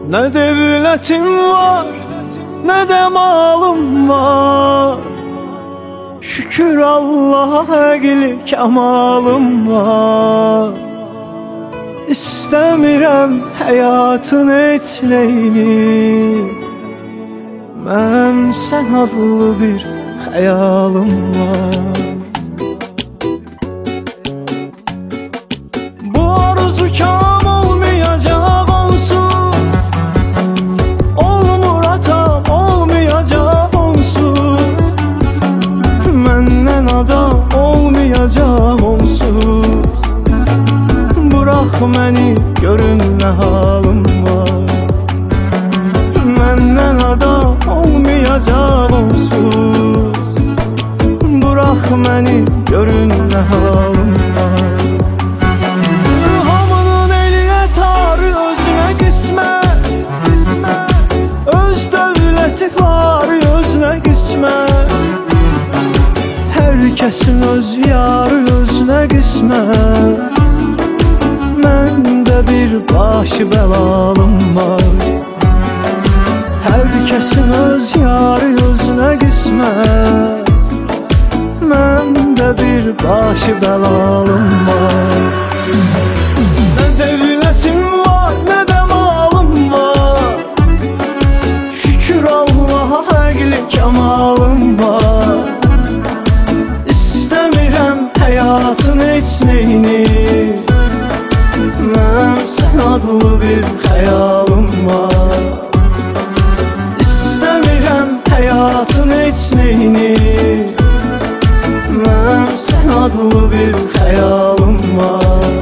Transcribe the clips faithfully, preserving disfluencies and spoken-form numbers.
Ne devletim var, ne de malım var. Şükür Allah'a egli kemalım var. İstəmirəm həyatın etleyini. Mən sən adlı bir xəyalım var. Bu arzu kam olmayacaq onsuz. Olmur atam, olmayacaq onsuz. Məndən adam olmayacaq onsuz. Bırak məni, görün nə halım var. Məndən adam olmayacaq onsuz. Bırak məni, görün nə halım var. Hamının eliyə tarı, özünə qismət, qismət. Öz dövləti var, özünə qismət. Hər kəsin öz yarı, özünə qismət. Məndə bir başı bəlalım var. Hər kəsin öz yarı, özünə qismət. Məndə bir başı bəlalım var. Nə devlətim var, nə də malım var. Şükür Allah'a əqli kəmalım var. İstəmirəm həyatın etməyini. Mən sən adlı bir xəyalım var. İstəmirəm həyatın etməyini. Mən sən adlı bir xəyalım var.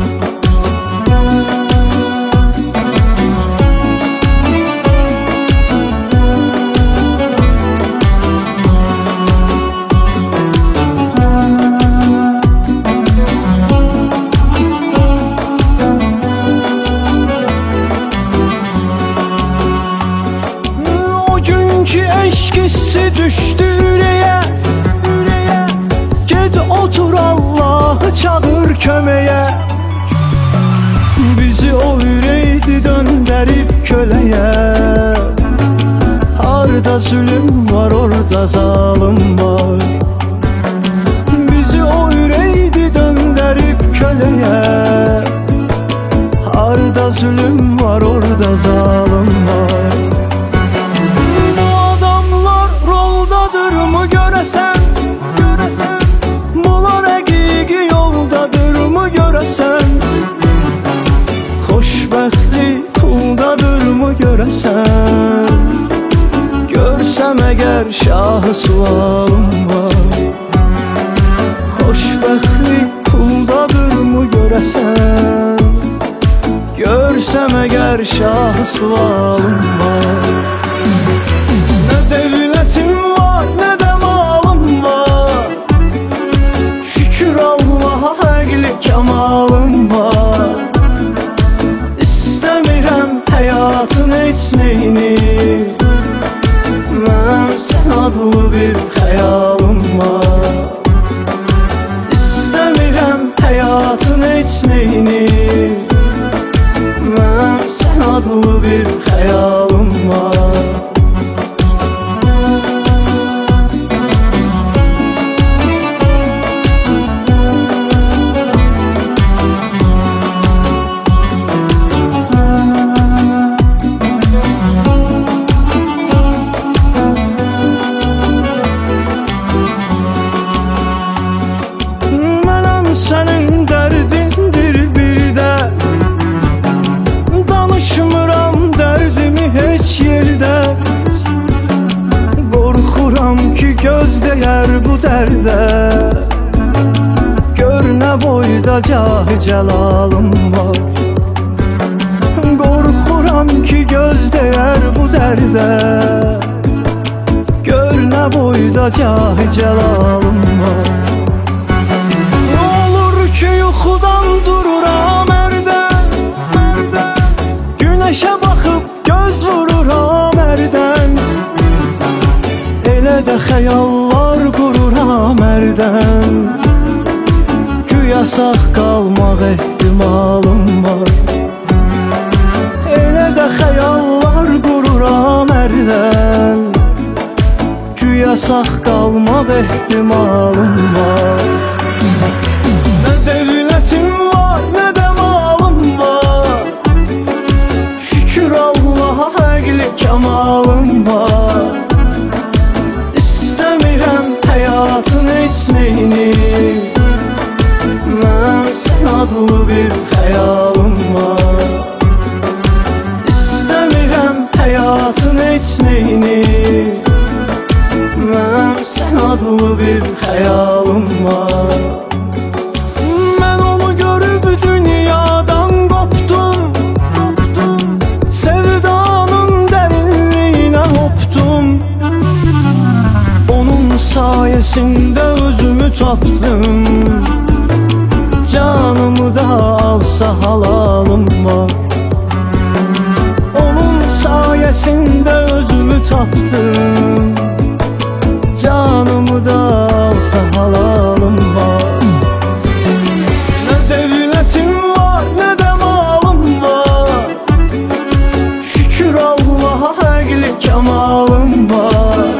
Ki eşq hissi düşdü ürəyə, ürəyə. Ged otur Allahı çağır köməyə. Bizi o ürəkdi döndərib köləyə. Harda zülüm var, orada zalım var. Bizi o ürəkdi döndərib köləyə. Harda zülüm var, orada zalım var. Görəsən, görəsən. Bunlar həqiqi yoldadırmı görəsən. Xoşbəxtlik puldadırmı görəsən. Görsəm əgər şahı sualım var. Xoşbəxtlik puldadırmı görəsən. Görsəm əgər şahı sualım var. Nə devlətim var, nə də malım var. Şükür Allah'a əqli kəmalım var. İstəmirəm həyatın etməyini. Mən sən adlı bir xəyalım var. İstəmirəm həyatın etməyini. Mən sən adlı bir xəyalım var. Sənin dərdindir bir də. Danışmıram dərdimi heç yerdə. Qorxuram ki göz dəyər bu dərdə. Gör nə boyda cahı cəlalım var. Qorxuram ki göz dəyər bu dərdə. Gör nə boyda cahı cəlalım var. Ki yuxudan dururam ərdən, ərdən. Günəşə baxıb göz vururam ərdən. Elə də xəyallar qururam ərdən. Güya sağ qalmaq ehtimalım var. Elə də xəyal ehtimalım var. Ne devletim var, ne de malım var. Şükür Allah'a həqli kamalım var. İstəmirəm həyatın heç neyini, mən sən adlı bir xəyalım var. İstəmirəm həyatın heç neyini, mən sən adlı bir xəyalım var. Mən onu görüb dünyadan qopdum, qopdum. Sevdanın dərinliyinə hopdum. Onun sayəsində özümü tapdım. Canımı da alsa halalım var. Onun sayəsində özümü tapdım. Canımı da alsa halalım var. Ne devletim var, ne de malım var. Şükür Allah'a həqli kamalım var.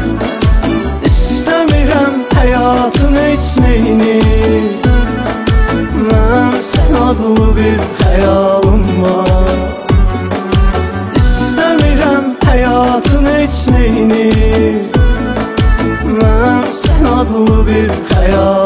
İstəmirəm həyatın heç neyini, mən sən adlı bir xəyalım var. İstəmirəm həyatın heç neyini, mən sən adlı bir xəyal.